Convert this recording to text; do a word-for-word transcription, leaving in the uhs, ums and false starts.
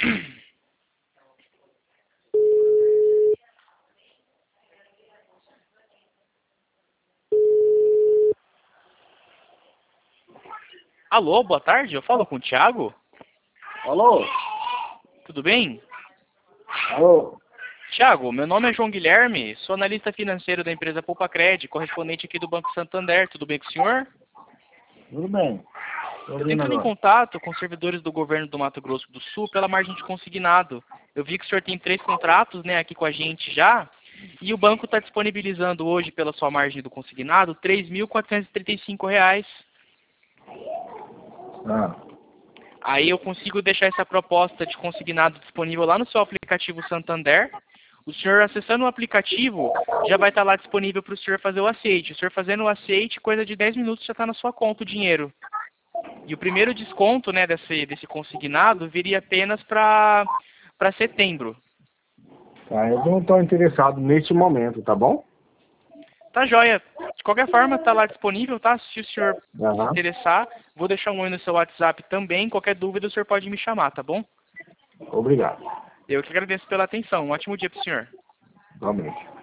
Alô, boa tarde, eu falo com o Thiago. Alô? Tudo bem? Alô? Thiago, meu nome é João Guilherme, sou analista financeiro da empresa Poupa-Cred, correspondente aqui do Banco Santander. Tudo bem com o senhor? Tudo bem. Tô Eu ouvindo tentando em agora. contato com servidores do governo do Mato Grosso do Sul pela margem de consignado. Eu vi que o senhor tem três contratos, né, aqui com a gente já, e o banco está disponibilizando hoje, pela sua margem do consignado, três mil quatrocentos e trinta e cinco reais. Ah, Aí eu consigo deixar essa proposta de consignado disponível lá no seu aplicativo Santander. O senhor acessando o aplicativo, já vai estar lá disponível para o senhor fazer o aceite. O senhor fazendo o aceite, coisa de dez minutos já está na sua conta o dinheiro. E o primeiro desconto, né, desse, desse consignado viria apenas para para setembro. tá, eu não estou interessado neste momento, tá bom? Tá joia. De qualquer forma, está lá disponível, tá? Se o senhor se Aham. interessar, vou deixar um oi no seu WhatsApp também. Qualquer dúvida, o senhor pode me chamar, tá bom? Obrigado. Eu que agradeço pela atenção. Um ótimo dia para o senhor. Igualmente.